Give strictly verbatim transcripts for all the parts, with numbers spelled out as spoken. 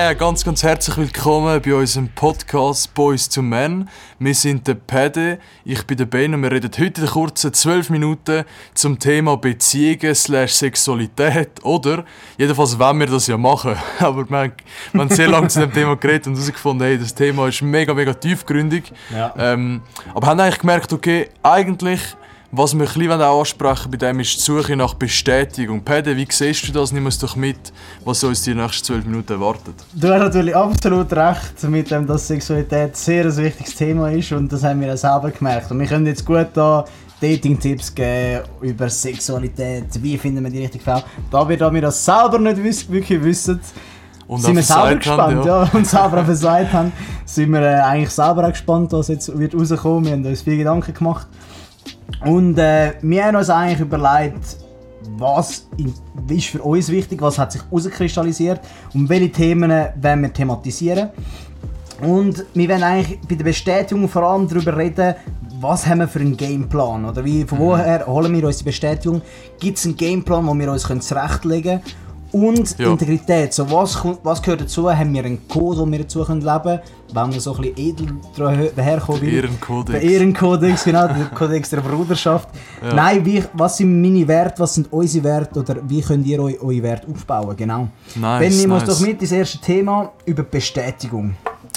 Yeah, ganz, ganz herzlich willkommen bei unserem Podcast Boys to Men. Wir sind der Paddy, ich bin der Ben und wir reden heute in kurzen zwölf Minuten zum Thema Beziehungen slash Sexualität. Oder, jedenfalls wollen wir das ja machen. Aber wir haben, wir haben sehr lange zu dem Thema geredet und herausgefunden, hey, das Thema ist mega, mega tiefgründig. Ja. Ähm, aber haben eigentlich gemerkt, okay, eigentlich... Was wir ein bisschen ansprechen bei dem ist die Suche nach Bestätigung. Paddy, wie siehst du das? Nimm uns doch mit, was uns die nächsten zwölf Minuten erwartet. Du hast natürlich absolut recht, mit dem, dass Sexualität sehr ein wichtiges Thema ist und das haben wir auch selber gemerkt. Und wir können jetzt gut da Dating-Tipps geben über Sexualität, wie finden wir die richtige Frau. Da wir, da wir das selber nicht wiss, wirklich wissen, und sind wir selber gespannt, haben, ja. ja, und selber auch versagt haben, sind wir äh, eigentlich selber auch gespannt, was jetzt wird rauskommen. Wir haben uns viele Gedanken gemacht. Und äh, wir haben uns eigentlich überlegt, was ist für uns wichtig, was hat sich herauskristallisiert und welche Themen wollen wir thematisieren. Und wir wollen eigentlich bei der Bestätigung vor allem darüber reden, was haben wir für einen Gameplan, oder wie, von woher holen wir uns die Bestätigung, gibt es einen Gameplan, wo wir uns zurechtlegen können. Und ja. Integrität, so was, was gehört dazu? Haben wir einen Code, den wir dazu leben können, wenn wir so ein bisschen edel daherkommen will? Der Ehrenkodex. Der Ehrenkodex, genau, der Kodex der Bruderschaft. Ja. Nein, wie, was sind meine Werte, was sind unsere Werte oder wie könnt ihr eu, eure Werte aufbauen? Genau. Nice, Wenn nehmen wir uns nice. doch mit ins erste Thema über Bestätigung.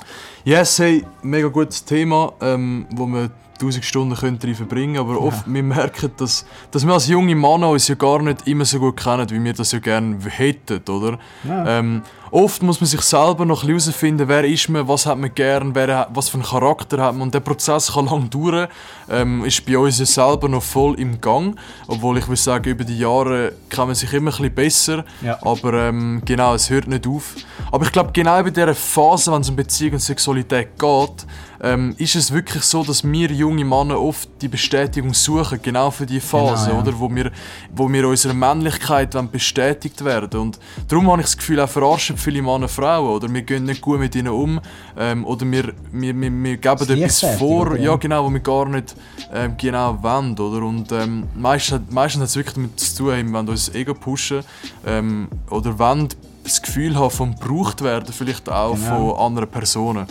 Yes, hey, mega gutes Thema, ähm, wo wir tausend Stunden können drin verbringen, aber oft, ja. wir merken, dass, dass wir als junge Männer uns ja gar nicht immer so gut kennen, wie wir das ja gerne hätten, oder? Ja. Ähm, oft muss man sich selber noch herausfinden, wer ist man, was hat man gern, wer, was für einen Charakter hat man, und der Prozess kann lang dauern, ähm, ist bei uns ja selber noch voll im Gang, obwohl ich würde sagen, über die Jahre kann man sich immer ein bisschen besser, ja. aber ähm, genau, es hört nicht auf. Aber ich glaube, genau bei dieser Phase, wenn es um Beziehung und Sexualität geht, ähm, ist es wirklich so, dass wir junge Männer oft die Bestätigung suchen, genau für diese Phase, genau, ja. oder, wo wir, wo wir unserer Männlichkeit bestätigt werden. Und darum habe ich das Gefühl, auch verarschen viele Männer Frauen, oder wir gehen nicht gut mit ihnen um, ähm, oder wir, wir, wir, wir geben etwas vor, oder? Ja, genau, was wir gar nicht ähm, genau wollen, oder? Und ähm, meistens, meistens hat es wirklich damit zu tun, wenn wir uns Ego pushen ähm, oder wollen das Gefühl haben, von gebraucht werden, vielleicht auch genau. von anderen Personen.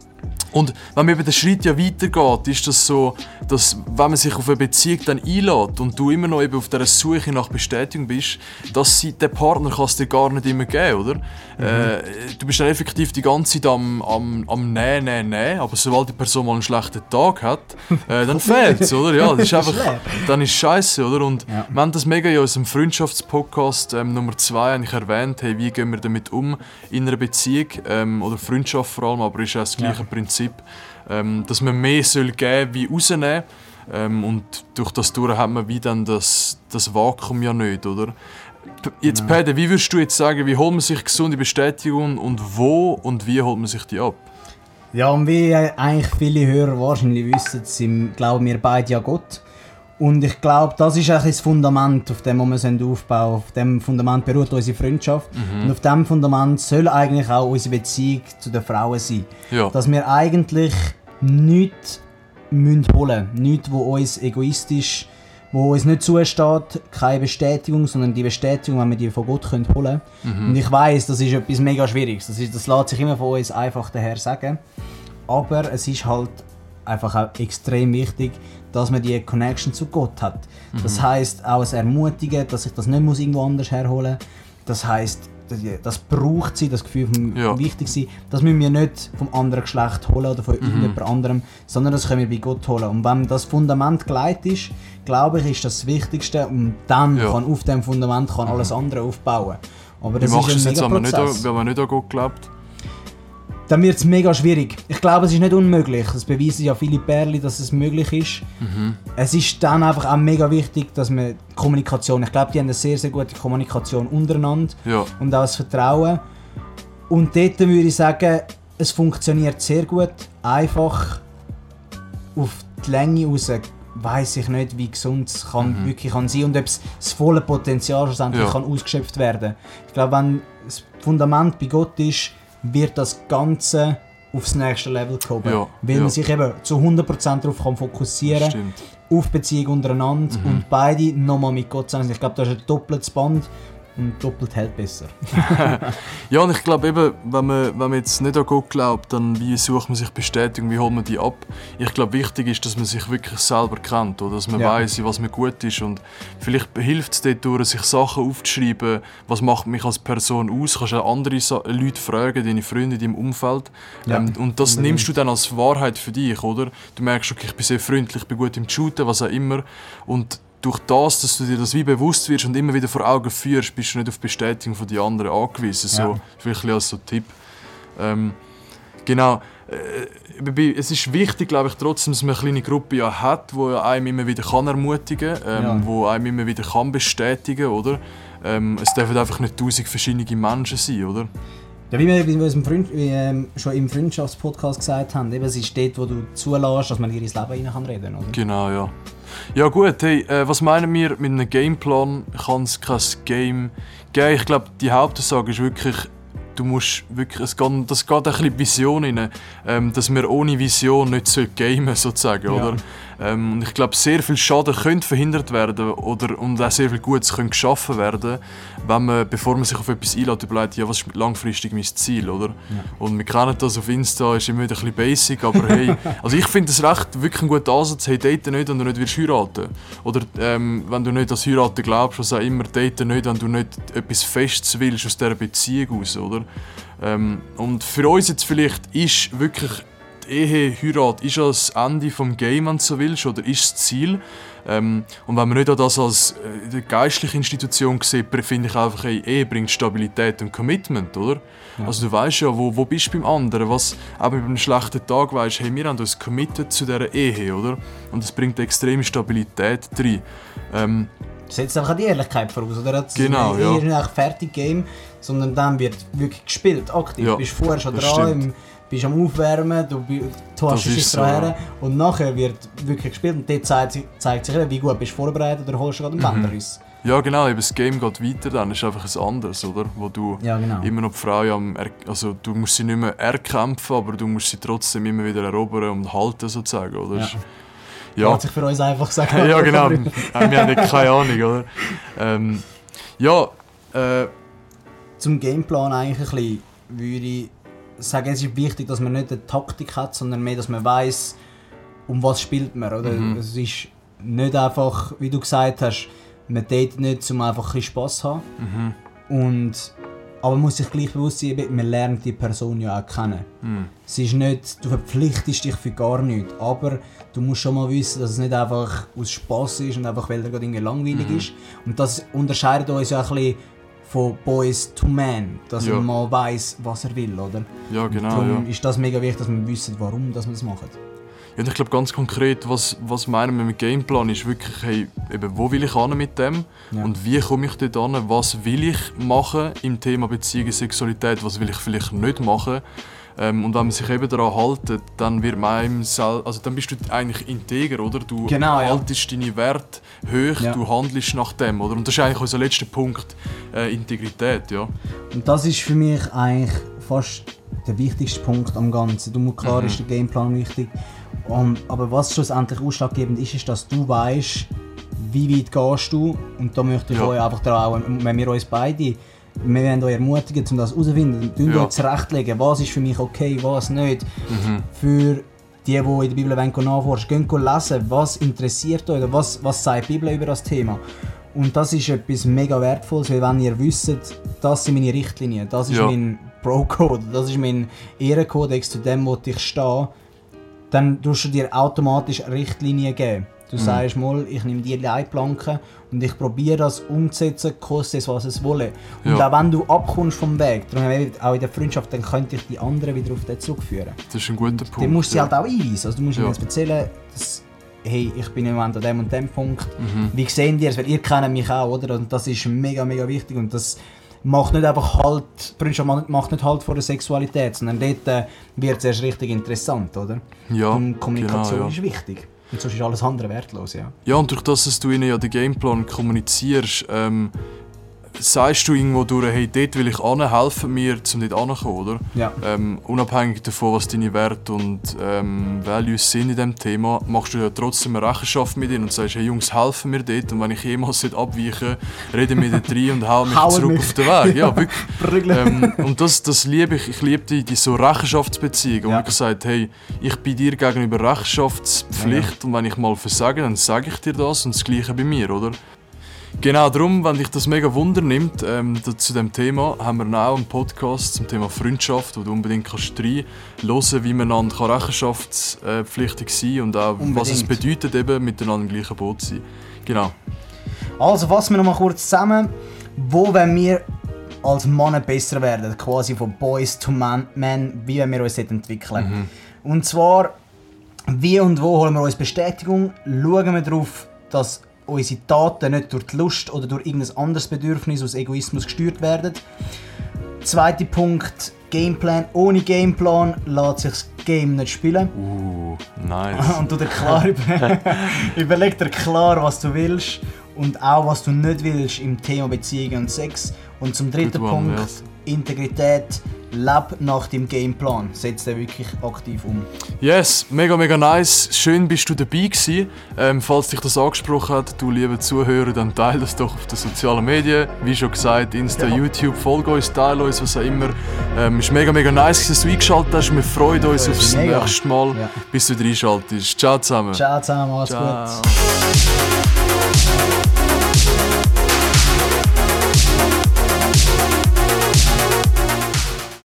Und wenn man eben den Schritt ja weitergeht, ist das so, dass wenn man sich auf eine Beziehung dann einlädt und du immer noch eben auf dieser Suche nach Bestätigung bist, dass sie, der Partner kann es dir gar nicht immer geben, oder? Mhm. Äh, du bist dann effektiv die ganze Zeit am, am, am Nähen, Nähen, Nähen, aber sobald die Person mal einen schlechten Tag hat, äh, dann fehlt es, oder? Ja, das ist einfach, dann ist scheiße, oder? Und ja. wir haben das mega in unserem Freundschaftspodcast ähm, Nummer zwei eigentlich erwähnt, hey, wie gehen wir damit um in einer Beziehung ähm, oder Freundschaft vor allem, aber ist auch das gleiche ja. Prinzip. Ähm, dass man mehr soll geben wie rausnehmen, ähm, und durch das durch hat man wie dann das, das Vakuum ja nicht, oder? Jetzt genau. Paddy, wie würdest du jetzt sagen, wie holt man sich gesunde Bestätigung und wo und wie holt man sich die ab? Ja, und wie eigentlich viele Hörer wahrscheinlich wissen, sind, glauben wir beide an Gott. Und ich glaube, das ist eigentlich das Fundament, auf dem wir aufbauen sollen. Auf dem Fundament beruht unsere Freundschaft. Mhm. Und auf diesem Fundament soll eigentlich auch unsere Beziehung zu den Frauen sein. Ja. Dass wir eigentlich nichts holen müssen. Nichts, das uns egoistisch, wo uns nicht zusteht, keine Bestätigung, sondern die Bestätigung, wenn wir die von Gott holen können. Mhm. Und ich weiss, das ist etwas mega Schwieriges. Das, ist, das lässt sich immer von uns einfach daher sagen. Aber es ist halt einfach auch extrem wichtig, dass man die Connection zu Gott hat. Mhm. Das heisst auch ein Ermutigen, dass ich das nicht muss irgendwo anders herholen muss. Das heisst, das braucht sie, das Gefühl vom ja. Wichtigsein. Das müssen wir nicht vom anderen Geschlecht holen oder von mhm. irgendjemand anderem, sondern das können wir bei Gott holen. Und wenn das Fundament geleitet ist, glaube ich, ist das das Wichtigste. Und dann ja. kann auf dem Fundament kann alles andere aufbauen. Aber das Wie machst ist du ein es jetzt, wenn Prozess. man nicht an Gott glaubt? Dann wird es mega schwierig. Ich glaube, es ist nicht unmöglich. Es beweisen ja viele Pärchen, dass es möglich ist. Mhm. Es ist dann einfach auch mega wichtig, dass man Kommunikation, ich glaube, die haben eine sehr, sehr gute Kommunikation untereinander ja. und auch das Vertrauen. Und dort würde ich sagen, es funktioniert sehr gut. Einfach auf die Länge raus weiss ich nicht, wie gesund es kann, mhm. wirklich kann sein und ob es das volle Potenzial schlussendlich ja. kann ausgeschöpft werden. Ich glaube, wenn das Fundament bei Gott ist, wird das Ganze aufs nächste Level gehoben. Ja, weil ja. man sich eben zu hundert Prozent darauf kann fokussieren kann, auf Beziehung untereinander mhm. und beide nochmal mit Gott zusammen. Ich glaube, da ist ein doppeltes Band und doppelt hält besser. Ja, und ich glaube eben, wenn man, wenn man jetzt nicht an Gott glaubt, dann wie sucht man sich Bestätigung, wie holt man die ab? Ich glaube, wichtig ist, dass man sich wirklich selber kennt, oder dass man Ja. weiss, in was man gut ist, und vielleicht hilft es dort durch, sich Sachen aufzuschreiben, was macht mich als Person aus, kannst auch andere Sa- Leute fragen, deine Freunde in deinem Umfeld, Ja, ähm, und das unbedingt. nimmst du dann als Wahrheit für dich, oder? Du merkst, okay, ich bin sehr freundlich, ich bin gut im Shooten, was auch immer, und durch das, dass du dir das wie bewusst wirst und immer wieder vor Augen führst, bist du nicht auf die Bestätigung von den anderen angewiesen. So, Ja. vielleicht als so Tipp. Ähm, genau. Äh, bei- es ist wichtig, glaube ich, trotzdem, dass man eine kleine Gruppe ja hat, die einem immer wieder kann ermutigen kann, ähm, Ja. wo einem immer wieder kann bestätigen kann, oder? Ähm, es dürfen einfach nicht tausend verschiedene Menschen sein, oder? Ja, wie wir, wie wir unserem Freund, wie, ähm, schon im Freundschaftspodcast gesagt haben, eben, es ist dort, wo du zulässt, dass man dir ins Leben hinein kann reden, oder? Genau, ja. Ja gut, hey, äh, was meinen wir mit einem Gameplan? Kann es kein Game geben? Ich glaube, die Hauptaussage ist wirklich, du musst wirklich, es geht, das geht ein bisschen in die Vision rein, ähm, dass wir ohne Vision nicht so gamen sozusagen, Ja. oder? Ähm, und ich glaube, sehr viel Schaden könnte verhindert werden, oder, und auch sehr viel Gutes könnte geschaffen werden, wenn man, bevor man sich auf etwas einlädt, überlegt, ja, was ist langfristig mein Ziel, oder? Ja. Und wir kennen das auf Insta, ist immer wieder ein bisschen basic, aber hey, also ich finde es recht wirklich ein guter Ansatz, hey, date nicht, wenn du nicht willst heiraten. Oder ähm, wenn du nicht ans Heiraten glaubst, was auch immer, date nicht, wenn du nicht etwas Festes willst aus dieser Beziehung raus, oder? Ähm, und für uns jetzt vielleicht ist wirklich die Ehe, Heirat, ist das Ende vom Game, wenn du so willst, oder ist das Ziel? Ähm, und wenn man nicht an das als äh, eine geistliche Institution sieht, finde ich einfach, hey, Ehe bringt Stabilität und Commitment, oder? Ja. Also du weißt ja, wo, wo bist du beim anderen, was, auch bei einem schlechten Tag weisst, hey, wir haben uns committed zu dieser Ehe, oder? Und das bringt extreme Stabilität rein. Ähm, Setzt einfach die Ehrlichkeit voraus, oder? Das Genau, ist ja. nicht einfach fertig Game, sondern dann wird wirklich gespielt, aktiv. Ja, Du bist vorher schon das dran, stimmt. im, bist am Aufwärmen, du, bi- du hast Das dich ist dran so, her und nachher wird wirklich gespielt und dort zeigt, sich- zeigt sich, eben, wie gut bist du vorbereitet oder holst du gerade einen Mhm. Bänderriss. ja genau, eben das Game geht weiter, dann ist einfach ein anderes, oder? Wo du Ja, genau. immer noch die Frau ja am, er- also du musst sie nicht mehr erkämpfen, aber du musst sie trotzdem immer wieder erobern und halten sozusagen, oder? Ja. Ist- Ja. Hat sich für uns einfach gesagt. Ja, genau. Wir haben nicht keine Ahnung, oder? Ähm, ja, äh, Zum Gameplan eigentlich ein bisschen, würde ich sagen, es ist wichtig, dass man nicht eine Taktik hat, sondern mehr, dass man weiss, um was spielt man, oder? Mhm. Es ist nicht einfach, wie du gesagt hast, man datet nicht, um einfach ein bisschen Spass zu haben. mhm, Und, aber man muss sich gleich bewusst sein, eben, man lernt die Person ja auch kennen. mhm. Es ist nicht, du verpflichtest dich für gar nichts, aber du musst schon mal wissen, dass es nicht einfach aus Spass ist und einfach, weil er gerade irgendwie langweilig Mhm. ist. Und das unterscheidet uns ja ein bisschen von Boys to Men, dass Ja. man mal weiss, was er will, oder? Ja, genau. Darum Ja. ist das mega wichtig, dass wir wissen, warum dass wir das machen. Ja, und ich glaube ganz konkret, was, was meinen wir mit Gameplan ist wirklich, hey, eben, wo will ich hin mit dem Ja. und wie komme ich dort hin, was will ich machen im Thema Beziehung, Sexualität, was will ich vielleicht nicht machen. Ähm, und wenn man sich eben daran hält, dann wird man einem sel- also dann bist du eigentlich integer, oder? Du Genau, ja. haltest deine Werte hoch, Ja. du handelst nach dem, oder? Und das ist eigentlich unser letzter Punkt, äh, Integrität, ja. Und das ist für mich eigentlich fast der wichtigste Punkt am Ganzen. Du, klar Mhm. ist der Gameplan wichtig, um, aber was schlussendlich ausschlaggebend ist, ist, dass du weißt, wie weit gehst du. Und da möchte ich Ja. euch einfach daran, auch, wenn wir uns beide, wir werden euch ermutigen, um das herauszufinden, tun Ja. euch zurechtlegen, was ist für mich okay, was nicht. Mhm. Für die, die in der Bibel wollen, nachforschen, gehen lesen, was interessiert euch, oder was, was sagt die Bibel über das Thema. Und das ist etwas mega Wertvolles, weil wenn ihr wisst, das sind meine Richtlinien, das ist Ja. mein Bro-Code, das ist mein Ehrenkodex, zu dem wo ich stehe, dann tust du dir automatisch Richtlinien geben. Du Mhm. sagst mal, ich nehme die Leitplanken und ich probiere das umzusetzen, koste es, was es wolle. Und Ja. auch wenn du abkommst vom Weg, darum eben auch in der Freundschaft, dann könnte ich die anderen wieder auf den zurückführen. Das ist ein guter Punkt. Dann musst du sie ja. halt auch einweisen. Also du musst Ja. ihnen jetzt erzählen, dass, hey, ich bin im Moment an dem und dem Punkt. Mhm. Wie sehen die es? Weil ihr kennt mich auch, oder? Und das ist mega, mega wichtig. Und das macht nicht einfach halt, Freundschaft macht nicht halt vor der Sexualität, sondern dort äh, wird es erst richtig interessant, oder? Ja, Und Kommunikation genau, ja. ist wichtig. Und sonst ist alles andere wertlos, ja. Ja, und durch das, dass du ihnen ja den Gameplan kommunizierst, ähm, sagst du irgendwo durch, hey, dort will ich hin, helfen mir, um dort hinzukommen, oder? Ja. Ähm, unabhängig davon, was deine Werte und ähm, Values sind in diesem Thema, machst du ja trotzdem eine Rechenschaft mit ihnen und sagst, hey Jungs, helfen mir dort und wenn ich jemals abweiche, rede mir dort rein und hau mich Hauen zurück mich. auf den Weg. Ja, wirklich. Prügeln. ähm, und das, das liebe ich. Ich liebe die, die so Rechenschaftsbeziehung, wo Ja. man sagt, hey, ich bin dir gegenüber Rechenschaftspflicht Ja. und wenn ich mal versage, dann sage ich dir das und das Gleiche bei mir, oder? Genau darum, wenn dich das mega Wunder nimmt, ähm, da, zu dem Thema, haben wir auch einen Podcast zum Thema Freundschaft, wo du unbedingt kannst rein hören, wie man einander rechenschaftspflichtig sein kann und auch Unbedingt. was es bedeutet, eben miteinander im gleichen Boot zu sein. Genau. Also fassen wir noch mal kurz zusammen. Wo wollen wir als Männer besser werden? Quasi von Boys to Man, Men, wie wollen wir uns dort entwickeln? Mhm. Und zwar, wie und wo holen wir uns Bestätigung? Schauen wir darauf, dass unsere Taten nicht durch die Lust oder durch irgendein anderes Bedürfnis aus Egoismus gesteuert werden. Zweiter Punkt, Gameplan. Ohne Gameplan lässt sich das Game nicht spielen. Uh, nice. Und du dir klar über überleg dir klar, was du willst und auch was du nicht willst im Thema Beziehungen und Sex. Und zum dritten Good one, Punkt, yes. Integrität. Leb nach dem Gameplan. Setz den wirklich aktiv um. Yes, mega, mega nice. Schön bist du dabei gewesen. Ähm, falls dich das angesprochen hat, du liebe Zuhörer, dann teile das doch auf den sozialen Medien. Wie schon gesagt, Insta, Ja. YouTube, folge uns, teile uns, was auch immer. Ähm, ist mega, mega nice, dass du eingeschaltet hast. Wir freuen uns Ja, aufs mega. nächste Mal, Ja. bis du wieder einschaltest. Ciao zusammen. Ciao zusammen, alles Ciao. gut.